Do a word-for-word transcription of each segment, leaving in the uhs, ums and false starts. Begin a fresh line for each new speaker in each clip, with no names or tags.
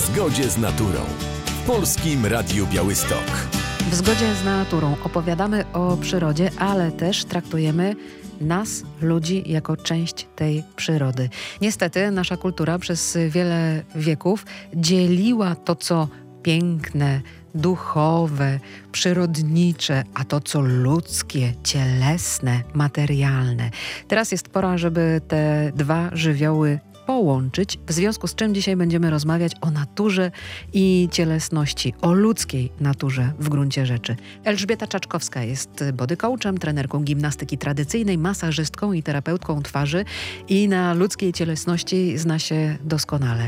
zgodzie z naturą w Polskim Radiu Białystok.
W zgodzie z naturą opowiadamy o przyrodzie, ale też traktujemy nas, ludzi, jako część tej przyrody. Niestety nasza kultura przez wiele wieków dzieliła to, co piękne, duchowe, przyrodnicze, a to, co ludzkie, cielesne, materialne. Teraz jest pora, żeby te dwa żywioły połączyć, w związku z czym dzisiaj będziemy rozmawiać o naturze i cielesności, o ludzkiej naturze w gruncie rzeczy. Elżbieta Czaczkowska jest body coachem, trenerką gimnastyki tradycyjnej, masażystką i terapeutką twarzy i na ludzkiej cielesności zna się doskonale.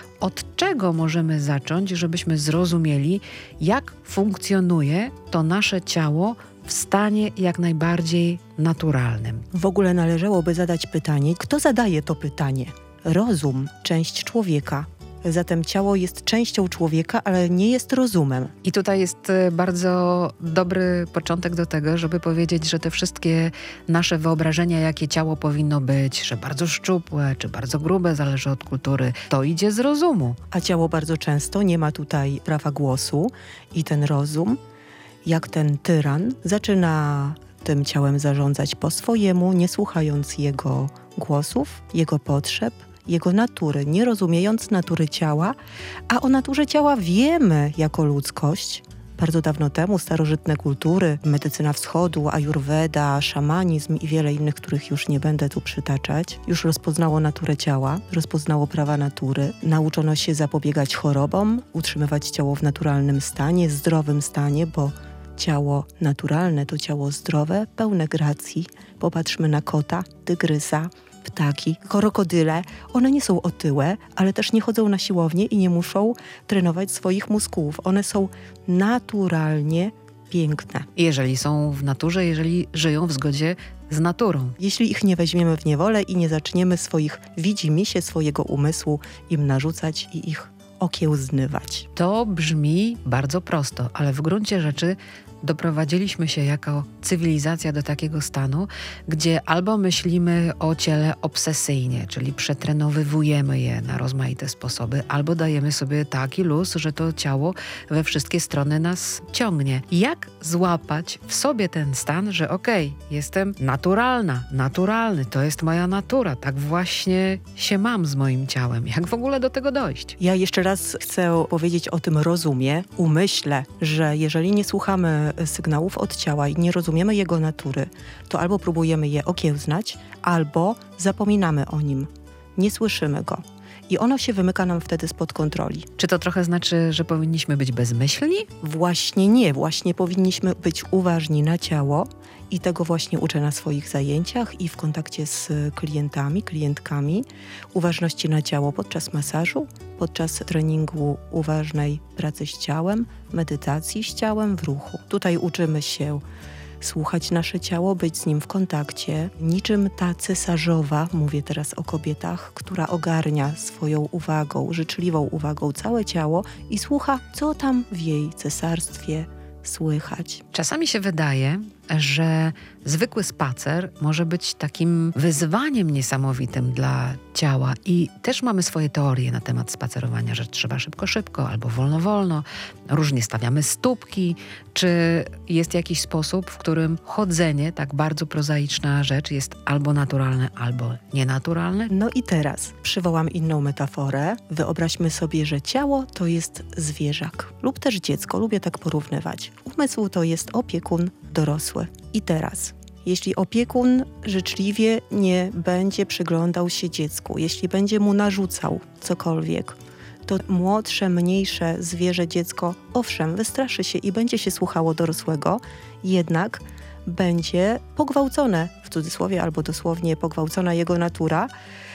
Od czego możemy zacząć, żebyśmy zrozumieli, jak funkcjonuje to nasze ciało w stanie jak najbardziej naturalnym?
W ogóle należałoby zadać pytanie, kto zadaje to pytanie? Rozum, część człowieka. Zatem ciało jest częścią człowieka, ale nie jest rozumem.
I tutaj jest bardzo dobry początek do tego, żeby powiedzieć, że te wszystkie nasze wyobrażenia, jakie ciało powinno być, że bardzo szczupłe, czy bardzo grube, zależy od kultury, to idzie z rozumu.
A ciało bardzo często nie ma tutaj prawa głosu i ten rozum, jak ten tyran, zaczyna tym ciałem zarządzać po swojemu, nie słuchając jego głosów, jego potrzeb, jego natury, nie rozumiejąc natury ciała, a o naturze ciała wiemy jako ludzkość. Bardzo dawno temu starożytne kultury, medycyna wschodu, ajurweda, szamanizm i wiele innych, których już nie będę tu przytaczać, już rozpoznało naturę ciała, rozpoznało prawa natury, nauczono się zapobiegać chorobom, utrzymywać ciało w naturalnym stanie, zdrowym stanie, bo ciało naturalne to ciało zdrowe, pełne gracji. Popatrzmy na kota, tygrysa, ptaki, krokodyle. One nie są otyłe, ale też nie chodzą na siłownię i nie muszą trenować swoich mózgów. One są naturalnie piękne.
Jeżeli są w naturze, jeżeli żyją w zgodzie z naturą.
Jeśli ich nie weźmiemy w niewolę i nie zaczniemy swoich widzimisię, swojego umysłu im narzucać i ich okiełznywać.
To brzmi bardzo prosto, ale w gruncie rzeczy doprowadziliśmy się jako cywilizacja do takiego stanu, gdzie albo myślimy o ciele obsesyjnie, czyli przetrenowywujemy je na rozmaite sposoby, albo dajemy sobie taki luz, że to ciało we wszystkie strony nas ciągnie. Jak złapać w sobie ten stan, że okej, okay, jestem naturalna, naturalny, to jest moja natura, tak właśnie się mam z moim ciałem. Jak w ogóle do tego dojść?
Ja jeszcze raz chcę powiedzieć o tym rozumie, umyśle, że jeżeli nie słuchamy sygnałów od ciała i nie rozumiemy jego natury, to albo próbujemy je okiełznać, albo zapominamy o nim. Nie słyszymy go. I ono się wymyka nam wtedy spod kontroli.
Czy to trochę znaczy, że powinniśmy być bezmyślni?
Właśnie nie. Właśnie powinniśmy być uważni na ciało i tego właśnie uczę na swoich zajęciach i w kontakcie z klientami, klientkami. Uważności na ciało podczas masażu, podczas treningu uważnej pracy z ciałem, medytacji z ciałem w ruchu. Tutaj uczymy się słuchać nasze ciało, być z nim w kontakcie. Niczym ta cesarzowa, mówię teraz o kobietach, która ogarnia swoją uwagą, życzliwą uwagą całe ciało i słucha, co tam w jej cesarstwie słychać.
Czasami się wydaje, że zwykły spacer może być takim wyzwaniem niesamowitym dla ciała i też mamy swoje teorie na temat spacerowania, że trzeba szybko, szybko albo wolno, wolno. Różnie stawiamy stópki. Czy jest jakiś sposób, w którym chodzenie, tak bardzo prozaiczna rzecz, jest albo naturalne, albo nienaturalne?
No i teraz przywołam inną metaforę. Wyobraźmy sobie, że ciało to jest zwierzak lub też dziecko. Lubię tak porównywać. Umysł to jest opiekun dorosły. I teraz, jeśli opiekun życzliwie nie będzie przyglądał się dziecku, jeśli będzie mu narzucał cokolwiek, to młodsze, mniejsze zwierzę, dziecko, owszem, wystraszy się i będzie się słuchało dorosłego, jednak będzie pogwałcone, w cudzysłowie albo dosłownie pogwałcona jego natura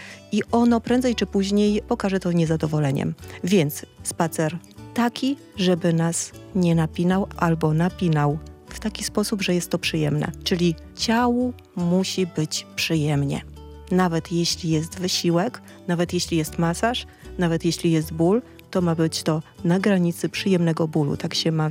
i ono prędzej czy później pokaże to niezadowoleniem. Więc spacer taki, żeby nas nie napinał albo napinał w taki sposób, że jest to przyjemne. Czyli ciału musi być przyjemnie. Nawet jeśli jest wysiłek, nawet jeśli jest masaż, nawet jeśli jest ból, to ma być to na granicy przyjemnego bólu. Tak się mawia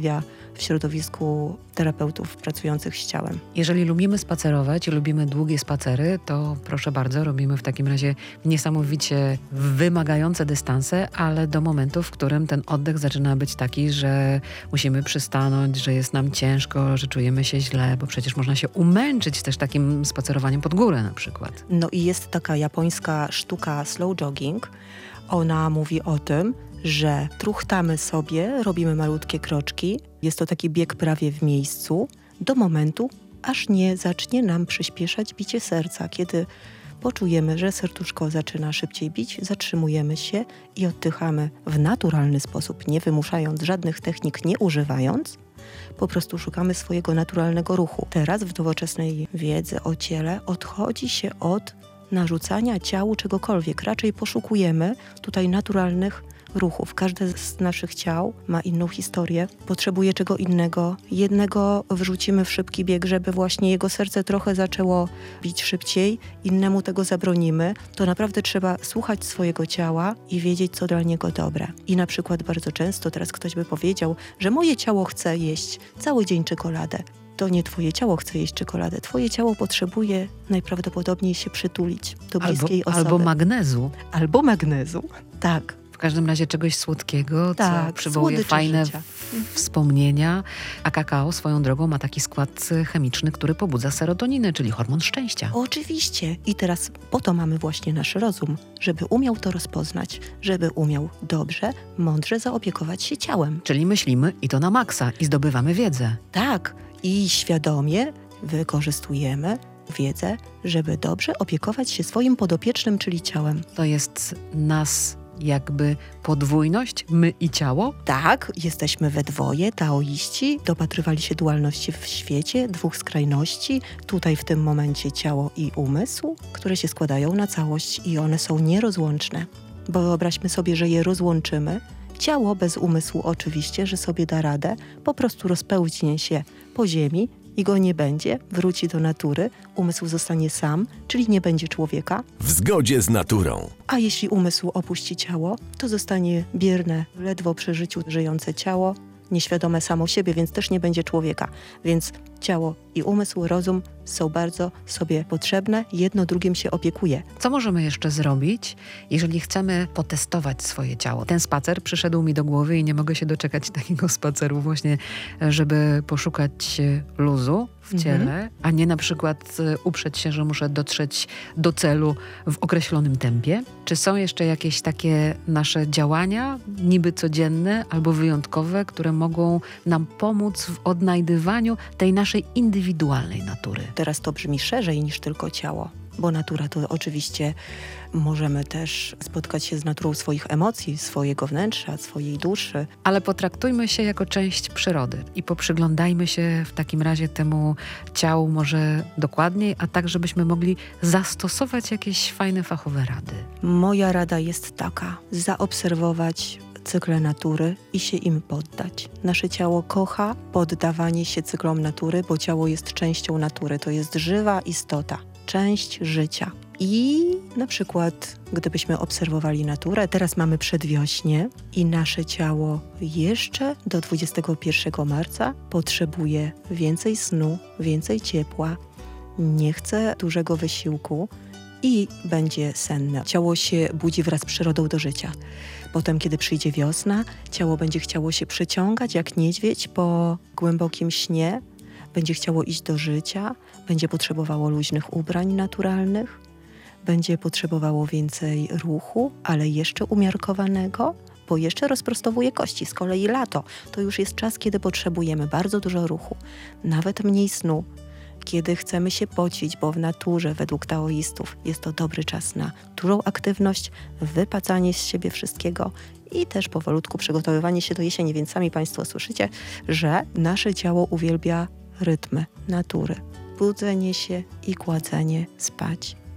w środowisku terapeutów pracujących z ciałem.
Jeżeli lubimy spacerować i lubimy długie spacery, to proszę bardzo, robimy w takim razie niesamowicie wymagające dystanse, ale do momentu, w którym ten oddech zaczyna być taki, że musimy przystanąć, że jest nam ciężko, że czujemy się źle, bo przecież można się umęczyć też takim spacerowaniem pod górę na przykład.
No i jest taka japońska sztuka slow jogging. Ona mówi o tym, że truchtamy sobie, robimy malutkie kroczki. Jest to taki bieg prawie w miejscu do momentu, aż nie zacznie nam przyspieszać bicie serca. Kiedy poczujemy, że serduszko zaczyna szybciej bić, zatrzymujemy się i oddychamy w naturalny sposób, nie wymuszając żadnych technik, nie używając. Po prostu szukamy swojego naturalnego ruchu. Teraz w nowoczesnej wiedzy o ciele odchodzi się od narzucania ciału czegokolwiek. Raczej poszukujemy tutaj naturalnych ruchów. Każde z naszych ciał ma inną historię, potrzebuje czego innego. Jednego wrzucimy w szybki bieg, żeby właśnie jego serce trochę zaczęło bić szybciej, innemu tego zabronimy. To naprawdę trzeba słuchać swojego ciała i wiedzieć, co dla niego dobre. I na przykład bardzo często teraz ktoś by powiedział, że moje ciało chce jeść cały dzień czekoladę. To nie twoje ciało chce jeść czekoladę. Twoje ciało potrzebuje najprawdopodobniej się przytulić do bliskiej
albo,
osoby.
Albo magnezu.
Albo magnezu, tak.
W każdym razie czegoś słodkiego,
tak,
co przywołuje fajne w, wspomnienia. A kakao swoją drogą ma taki skład chemiczny, który pobudza serotoninę, czyli hormon szczęścia.
Oczywiście. I teraz po to mamy właśnie nasz rozum, żeby umiał to rozpoznać, żeby umiał dobrze, mądrze zaopiekować się ciałem.
Czyli myślimy i to na maksa i zdobywamy wiedzę.
Tak. I świadomie wykorzystujemy wiedzę, żeby dobrze opiekować się swoim podopiecznym, czyli ciałem.
To jest nas jakby podwójność, my i ciało?
Tak, jesteśmy we dwoje, taoiści, dopatrywali się dualności w świecie, dwóch skrajności, tutaj w tym momencie ciało i umysł, które się składają na całość i one są nierozłączne. Bo wyobraźmy sobie, że je rozłączymy. Ciało bez umysłu oczywiście, że sobie da radę, po prostu rozpełznie się po ziemi i go nie będzie, wróci do natury, umysł zostanie sam, czyli nie będzie człowieka.
W zgodzie z naturą.
A jeśli umysł opuści ciało, to zostanie bierne, ledwo przy życiu żyjące ciało, nieświadome samo siebie, więc też nie będzie człowieka. Więc ciało i umysł, rozum są bardzo sobie potrzebne, jedno drugim się opiekuje.
Co możemy jeszcze zrobić, jeżeli chcemy potestować swoje ciało? Ten spacer przyszedł mi do głowy i nie mogę się doczekać takiego spaceru właśnie, żeby poszukać luzu w ciele, mhm. a nie na przykład uprzeć się, że muszę dotrzeć do celu w określonym tempie. Czy są jeszcze jakieś takie nasze działania, niby codzienne albo wyjątkowe, które mogą nam pomóc w odnajdywaniu tej naszej indywidualnej natury?
Teraz to brzmi szerzej niż tylko ciało, bo natura to oczywiście możemy też spotkać się z naturą swoich emocji, swojego wnętrza, swojej duszy.
Ale potraktujmy się jako część przyrody i poprzyglądajmy się w takim razie temu ciału może dokładniej, a tak, żebyśmy mogli zastosować jakieś fajne, fachowe rady.
Moja rada jest taka: zaobserwować cykle natury i się im poddać. Nasze ciało kocha poddawanie się cyklom natury, bo ciało jest częścią natury. To jest żywa istota, część życia. I na przykład, gdybyśmy obserwowali naturę, teraz mamy przedwiośnie i nasze ciało jeszcze do dwudziestego pierwszego marca potrzebuje więcej snu, więcej ciepła, nie chce dużego wysiłku i będzie senne. Ciało się budzi wraz z przyrodą do życia. Potem, kiedy przyjdzie wiosna, ciało będzie chciało się przeciągać jak niedźwiedź po głębokim śnie, będzie chciało iść do życia, będzie potrzebowało luźnych ubrań naturalnych, będzie potrzebowało więcej ruchu, ale jeszcze umiarkowanego, bo jeszcze rozprostowuje kości. Z kolei lato to już jest czas, kiedy potrzebujemy bardzo dużo ruchu, nawet mniej snu, kiedy chcemy się pocić, bo w naturze, według taoistów, jest to dobry czas na dużą aktywność, wypacanie z siebie wszystkiego i też powolutku przygotowywanie się do jesieni. Więc sami Państwo słyszycie, że nasze ciało uwielbia rytmy natury. Budzenie się i kładzenie spać.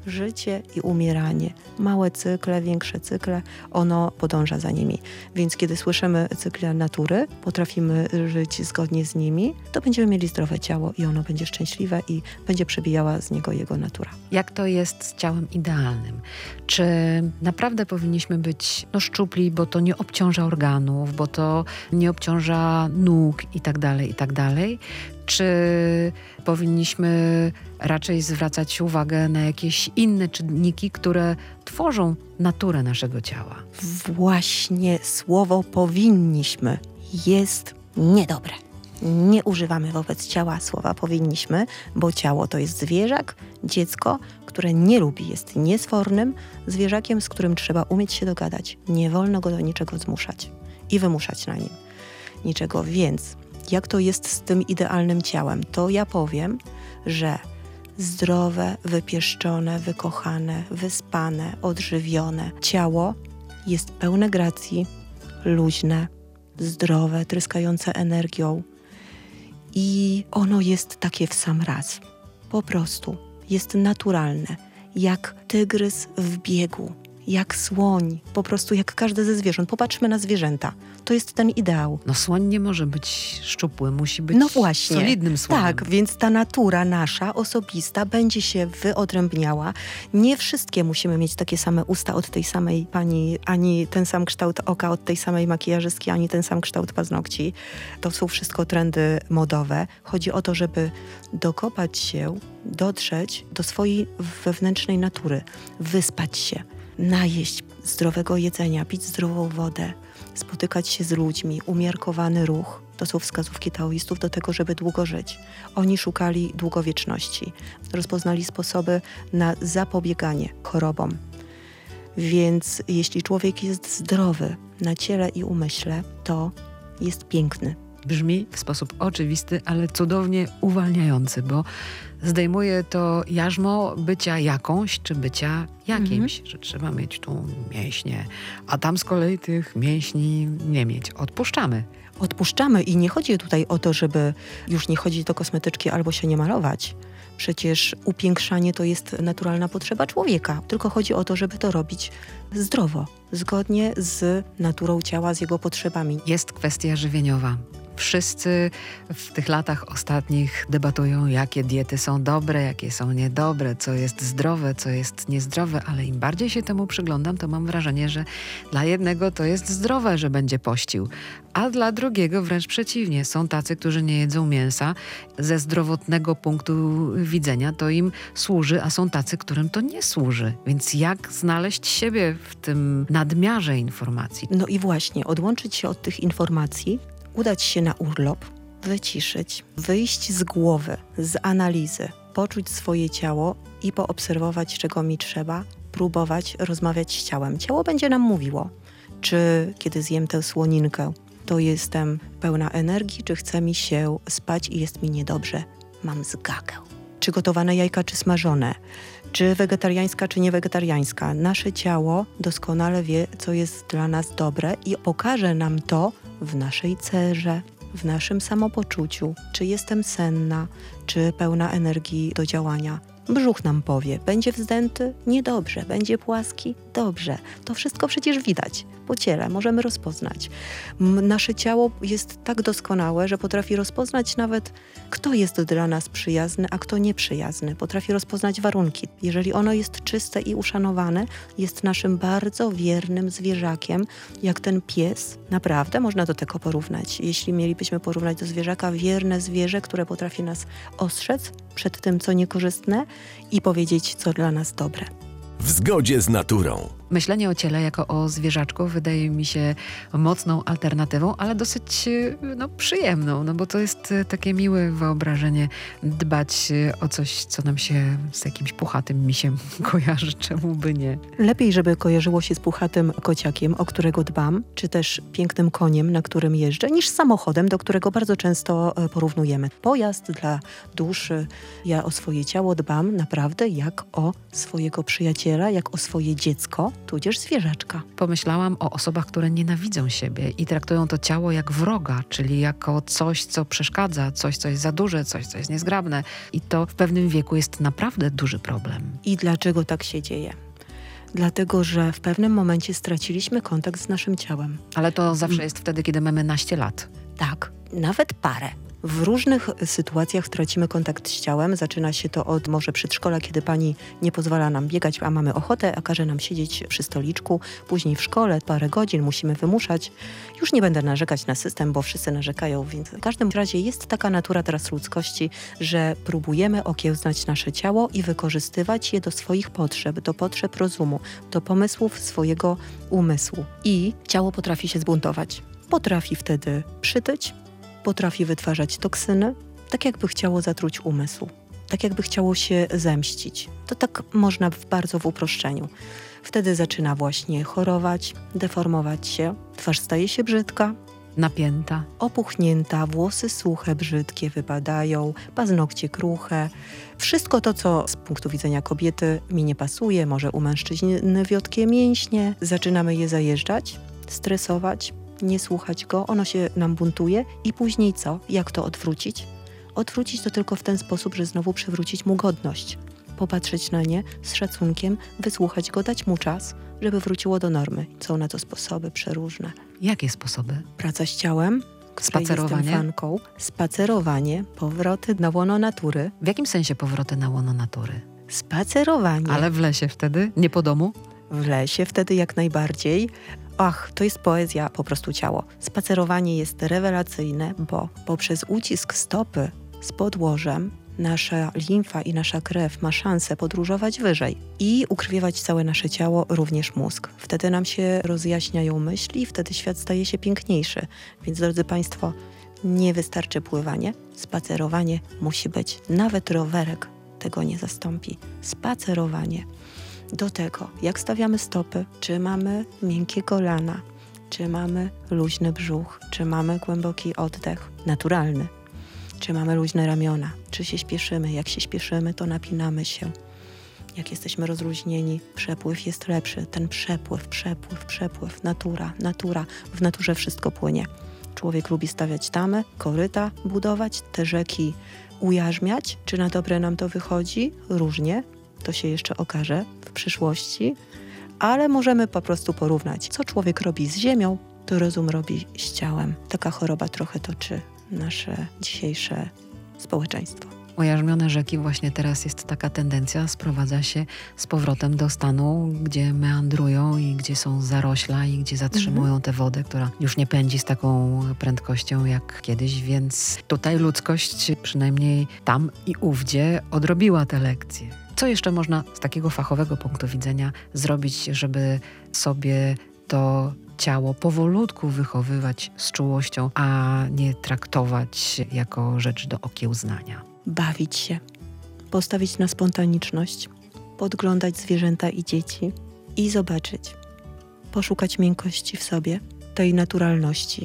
życie i umieranie. Małe cykle, większe cykle, ono podąża za nimi. Więc kiedy słyszymy cykle natury, potrafimy żyć zgodnie z nimi, to będziemy mieli zdrowe ciało i ono będzie szczęśliwe i będzie przebijała z niego jego natura.
Jak to jest z ciałem idealnym? Czy naprawdę powinniśmy być no, szczupli, bo to nie obciąża organów, bo to nie obciąża nóg i tak dalej, i tak dalej? Czy powinniśmy raczej zwracać uwagę na jakieś inne czynniki, które tworzą naturę naszego ciała?
Właśnie słowo powinniśmy jest niedobre. Nie używamy wobec ciała słowa powinniśmy, bo ciało to jest zwierzak, dziecko, które nie lubi, jest niesfornym zwierzakiem, z którym trzeba umieć się dogadać. Nie wolno go do niczego zmuszać i wymuszać na nim niczego. Więc jak to jest z tym idealnym ciałem? To ja powiem, że zdrowe, wypieszczone, wykochane, wyspane, odżywione ciało jest pełne gracji, luźne, zdrowe, tryskające energią i ono jest takie w sam raz. Po prostu jest naturalne, jak tygrys w biegu, jak słoń, po prostu jak każde ze zwierząt. Popatrzmy na zwierzęta. To jest ten ideał.
No słoń nie może być szczupły, musi być
no właśnie,
solidnym słoniem.
Tak, więc ta natura nasza, osobista, będzie się wyodrębniała. Nie wszystkie musimy mieć takie same usta od tej samej pani, ani ten sam kształt oka od tej samej makijażystki, ani ten sam kształt paznokci. To są wszystko trendy modowe. Chodzi o to, żeby dokopać się, dotrzeć do swojej wewnętrznej natury, wyspać się, najeść zdrowego jedzenia, pić zdrową wodę, spotykać się z ludźmi, umiarkowany ruch. To są wskazówki taoistów do tego, żeby długo żyć. Oni szukali długowieczności. Rozpoznali sposoby na zapobieganie chorobom. Więc jeśli człowiek jest zdrowy na ciele i umyśle, to jest piękny.
Brzmi w sposób oczywisty, ale cudownie uwalniający, bo zdejmuje to jarzmo bycia jakąś, czy bycia jakimś, mhm. że trzeba mieć tu mięśnie, a tam z kolei tych mięśni nie mieć. Odpuszczamy.
Odpuszczamy i nie chodzi tutaj o to, żeby już nie chodzić do kosmetyczki albo się nie malować. Przecież upiększanie to jest naturalna potrzeba człowieka. Tylko chodzi o to, żeby to robić zdrowo, zgodnie z naturą ciała, z jego potrzebami.
Jest kwestia żywieniowa. Wszyscy w tych latach ostatnich debatują, jakie diety są dobre, jakie są niedobre, co jest zdrowe, co jest niezdrowe, ale im bardziej się temu przyglądam, to mam wrażenie, że dla jednego to jest zdrowe, że będzie pościł, a dla drugiego wręcz przeciwnie. Są tacy, którzy nie jedzą mięsa. Ze zdrowotnego punktu widzenia to im służy, a są tacy, którym to nie służy. Więc jak znaleźć siebie w tym nadmiarze informacji?
No i właśnie, odłączyć się od tych informacji, udać się na urlop, wyciszyć, wyjść z głowy, z analizy, poczuć swoje ciało i poobserwować, czego mi trzeba, próbować rozmawiać z ciałem. Ciało będzie nam mówiło, czy kiedy zjem tę słoninkę, to jestem pełna energii, czy chce mi się spać i jest mi niedobrze, mam zgagę. Czy gotowane jajka, czy smażone, czy wegetariańska, czy niewegetariańska. Nasze ciało doskonale wie, co jest dla nas dobre i pokaże nam to w naszej cerze, w naszym samopoczuciu, czy jestem senna, czy pełna energii do działania. Brzuch nam powie, będzie wzdęty? Niedobrze. Będzie płaski? Dobrze. To wszystko przecież widać po ciele, możemy rozpoznać. M- nasze ciało jest tak doskonałe, że potrafi rozpoznać nawet, kto jest dla nas przyjazny, a kto nieprzyjazny. Potrafi rozpoznać warunki. Jeżeli ono jest czyste i uszanowane, jest naszym bardzo wiernym zwierzakiem, jak ten pies. Naprawdę można do tego porównać. Jeśli mielibyśmy porównać do zwierzaka, wierne zwierzę, które potrafi nas ostrzec przed tym, co niekorzystne i powiedzieć, co dla nas dobre.
W zgodzie z naturą.
Myślenie o ciele jako o zwierzaczku wydaje mi się mocną alternatywą, ale dosyć no, przyjemną, no bo to jest takie miłe wyobrażenie dbać o coś, co nam się z jakimś puchatym misiem kojarzy, czemu by nie.
Lepiej, żeby kojarzyło się z puchatym kociakiem, o którego dbam, czy też pięknym koniem, na którym jeżdżę, niż z samochodem, do którego bardzo często porównujemy. Pojazd dla duszy. Ja o swoje ciało dbam naprawdę jak o swojego przyjaciela, jak o swoje dziecko. tudzież zwierzaczka.
Pomyślałam o osobach, które nienawidzą siebie i traktują to ciało jak wroga, czyli jako coś, co przeszkadza, coś, co jest za duże, coś, co jest niezgrabne. I to w pewnym wieku jest naprawdę duży problem.
I dlaczego tak się dzieje? Dlatego, że w pewnym momencie straciliśmy kontakt z naszym ciałem.
Ale to zawsze jest wtedy, kiedy mamy naście lat.
Tak, nawet parę. W różnych sytuacjach tracimy kontakt z ciałem. Zaczyna się to od może przedszkola, kiedy pani nie pozwala nam biegać, a mamy ochotę, a każe nam siedzieć przy stoliczku. Później w szkole parę godzin musimy wymuszać. Już nie będę narzekać na system, bo wszyscy narzekają, więc w każdym razie jest taka natura teraz ludzkości, że próbujemy okiełznać nasze ciało i wykorzystywać je do swoich potrzeb, do potrzeb rozumu, do pomysłów swojego umysłu. I ciało potrafi się zbuntować. Potrafi wtedy przytyć, potrafi wytwarzać toksyny, tak jakby chciało zatruć umysł, tak jakby chciało się zemścić. To tak można w bardzo w uproszczeniu. Wtedy zaczyna właśnie chorować, deformować się, twarz staje się brzydka,
Napięta.
opuchnięta, włosy suche, brzydkie wypadają, paznokcie kruche. Wszystko to, co z punktu widzenia kobiety mi nie pasuje, może u mężczyzny wiotkie mięśnie. Zaczynamy je zajeżdżać, stresować, nie słuchać go, ono się nam buntuje i później co? Jak to odwrócić? Odwrócić to tylko w ten sposób, że znowu przywrócić mu godność. Popatrzeć na nie z szacunkiem, wysłuchać go, dać mu czas, żeby wróciło do normy. Są na to sposoby przeróżne.
Jakie sposoby?
Praca z ciałem, której
Spacerowanie?
jestem fanką. Spacerowanie, powroty na łono natury.
W jakim sensie powroty na łono natury?
Spacerowanie.
Ale w lesie wtedy? Nie po domu?
W lesie wtedy jak najbardziej. Ach, to jest poezja, po prostu ciało. Spacerowanie jest rewelacyjne, bo poprzez ucisk stopy z podłożem nasza limfa i nasza krew ma szansę podróżować wyżej i ukrwiewać całe nasze ciało, również mózg. Wtedy nam się rozjaśniają myśli, wtedy świat staje się piękniejszy. Więc drodzy Państwo, nie wystarczy pływanie, spacerowanie musi być. Nawet rowerek tego nie zastąpi. Spacerowanie. Do tego, jak stawiamy stopy, czy mamy miękkie kolana, czy mamy luźny brzuch, czy mamy głęboki oddech, naturalny, czy mamy luźne ramiona, czy się śpieszymy. Jak się śpieszymy, to napinamy się. Jak jesteśmy rozluźnieni, przepływ jest lepszy. Ten przepływ, przepływ, przepływ, natura, natura. W naturze wszystko płynie. Człowiek lubi stawiać tamy, koryta budować, te rzeki ujarzmiać. Czy na dobre nam to wychodzi? Różnie. To się jeszcze okaże w przyszłości, ale możemy po prostu porównać, co człowiek robi z ziemią, to rozum robi z ciałem. Taka choroba trochę toczy nasze dzisiejsze społeczeństwo.
Ujarzmione rzeki, właśnie teraz jest taka tendencja, sprowadza się z powrotem do stanu, gdzie meandrują i gdzie są zarośla i gdzie zatrzymują mhm. tę wodę, która już nie pędzi z taką prędkością jak kiedyś, więc tutaj ludzkość przynajmniej tam i ówdzie odrobiła te lekcje. Co jeszcze można z takiego fachowego punktu widzenia zrobić, żeby sobie to ciało powolutku wychowywać z czułością, a nie traktować jako rzecz do okiełznania?
Bawić się, postawić na spontaniczność, podglądać zwierzęta i dzieci i zobaczyć, poszukać miękkości w sobie, tej naturalności.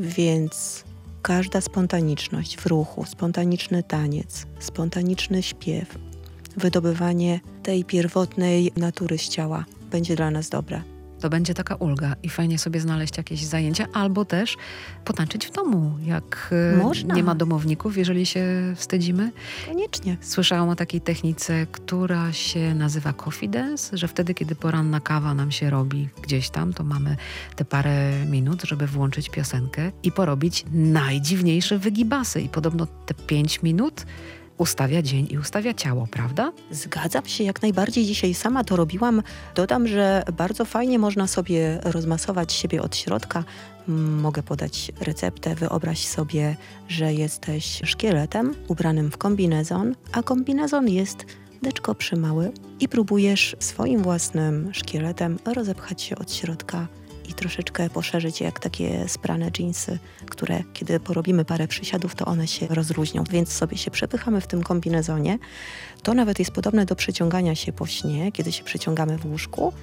Więc każda spontaniczność w ruchu, spontaniczny taniec, spontaniczny śpiew, wydobywanie tej pierwotnej natury z ciała będzie dla nas dobre.
To będzie taka ulga i fajnie sobie znaleźć jakieś zajęcia, albo też potańczyć w domu, jak
Można.
Nie ma domowników, jeżeli się wstydzimy.
Koniecznie.
Słyszałam o takiej technice, która się nazywa coffee dance, że wtedy, kiedy poranna kawa nam się robi gdzieś tam, to mamy te parę minut, żeby włączyć piosenkę i porobić najdziwniejsze wygibasy. I podobno te pięć minut ustawia dzień i ustawia ciało, prawda?
Zgadzam się jak najbardziej. Dzisiaj sama to robiłam. Dodam, że bardzo fajnie można sobie rozmasować siebie od środka. Mogę podać receptę. Wyobraź sobie, że jesteś szkieletem ubranym w kombinezon, a kombinezon jest deczko przymały i próbujesz swoim własnym szkieletem rozepchać się od środka i troszeczkę poszerzyć jak takie sprane dżinsy, które kiedy porobimy parę przysiadów, to one się rozluźnią. Więc sobie się przepychamy w tym kombinezonie. To nawet jest podobne do przeciągania się po śnie, kiedy się przeciągamy w łóżku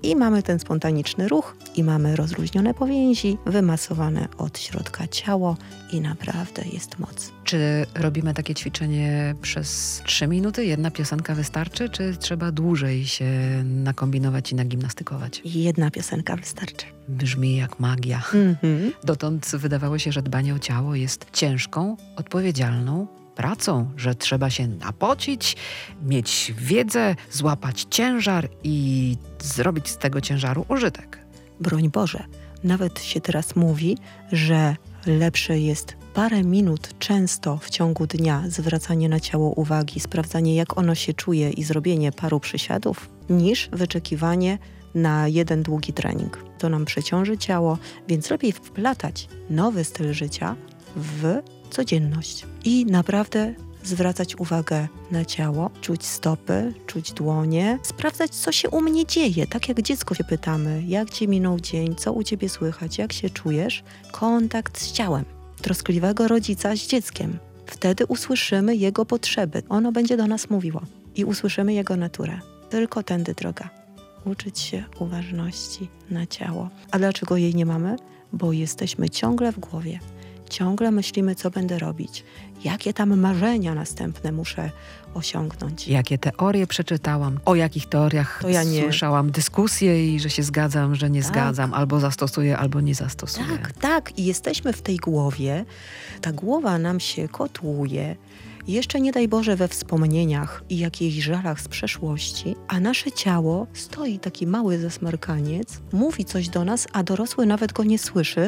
I mamy ten spontaniczny ruch i mamy rozluźnione powięzi, wymasowane od środka ciało i naprawdę jest moc.
Czy robimy takie ćwiczenie przez trzy minuty? Jedna piosenka wystarczy, czy trzeba dłużej się nakombinować i nagimnastykować?
Jedna piosenka wystarczy.
Brzmi jak magia.
Mhm.
Dotąd wydawało się, że dbanie o ciało jest ciężką, odpowiedzialną pracą, że trzeba się napocić, mieć wiedzę, złapać ciężar i zrobić z tego ciężaru użytek.
Broń Boże, nawet się teraz mówi, że lepsze jest parę minut często w ciągu dnia zwracanie na ciało uwagi, sprawdzanie jak ono się czuje i zrobienie paru przysiadów, niż wyczekiwanie na jeden długi trening. To nam przeciąży ciało, więc lepiej wplatać nowy styl życia w codzienność i naprawdę zwracać uwagę na ciało, czuć stopy, czuć dłonie, sprawdzać, co się u mnie dzieje. Tak jak dziecko się pytamy, jak ci minął dzień, co u ciebie słychać, jak się czujesz. Kontakt z ciałem troskliwego rodzica z dzieckiem. Wtedy usłyszymy jego potrzeby. Ono będzie do nas mówiło i usłyszymy jego naturę. Tylko tędy droga. Uczyć się uważności na ciało. A dlaczego jej nie mamy? Bo jesteśmy ciągle w głowie. Ciągle myślimy, co będę robić, jakie tam marzenia następne muszę osiągnąć.
Jakie teorie przeczytałam, o jakich teoriach
To ja nie.
słyszałam dyskusje i że się zgadzam, że nie
Tak.
zgadzam, albo zastosuję, albo nie zastosuję.
Tak, tak. I jesteśmy w tej głowie. Ta głowa nam się kotłuje. Jeszcze nie daj Boże we wspomnieniach i jakichś żalach z przeszłości, a nasze ciało stoi taki mały zasmarkaniec, mówi coś do nas, a dorosły nawet go nie słyszy,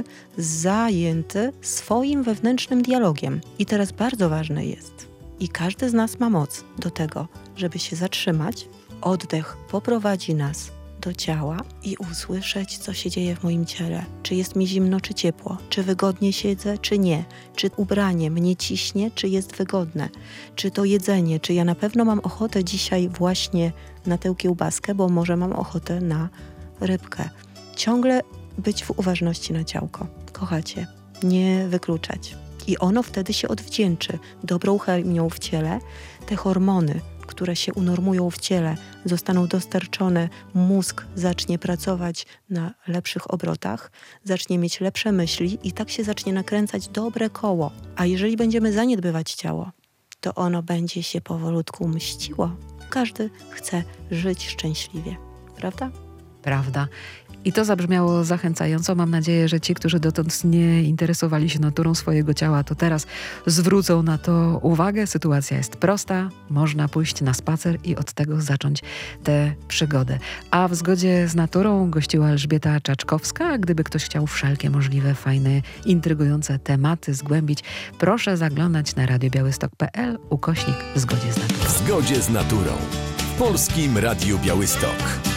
zajęty swoim wewnętrznym dialogiem. I teraz bardzo ważne jest, i każdy z nas ma moc do tego, żeby się zatrzymać, oddech poprowadzi nas do ciała i usłyszeć, co się dzieje w moim ciele. Czy jest mi zimno, czy ciepło? Czy wygodnie siedzę, czy nie? Czy ubranie mnie ciśnie, czy jest wygodne? Czy to jedzenie, czy ja na pewno mam ochotę dzisiaj właśnie na tę kiełbaskę, bo może mam ochotę na rybkę. Ciągle być w uważności na ciałko. Kochacie, nie wykluczać. I ono wtedy się odwdzięczy dobrą chemią w ciele. Te hormony, które się unormują w ciele, zostaną dostarczone, mózg zacznie pracować na lepszych obrotach, zacznie mieć lepsze myśli i tak się zacznie nakręcać dobre koło. A jeżeli będziemy zaniedbywać ciało, to ono będzie się powolutku mściło. Każdy chce żyć szczęśliwie, prawda?
Prawda. I to zabrzmiało zachęcająco. Mam nadzieję, że ci, którzy dotąd nie interesowali się naturą swojego ciała, to teraz zwrócą na to uwagę. Sytuacja jest prosta. Można pójść na spacer i od tego zacząć tę przygodę. A w zgodzie z naturą gościła Elżbieta Czaczkowska. A gdyby ktoś chciał wszelkie możliwe, fajne, intrygujące tematy zgłębić, proszę zaglądać na radiobiałystok kropka p l ukośnik w zgodzie z naturą.
W zgodzie z naturą. W Polskim Radiu Białystok.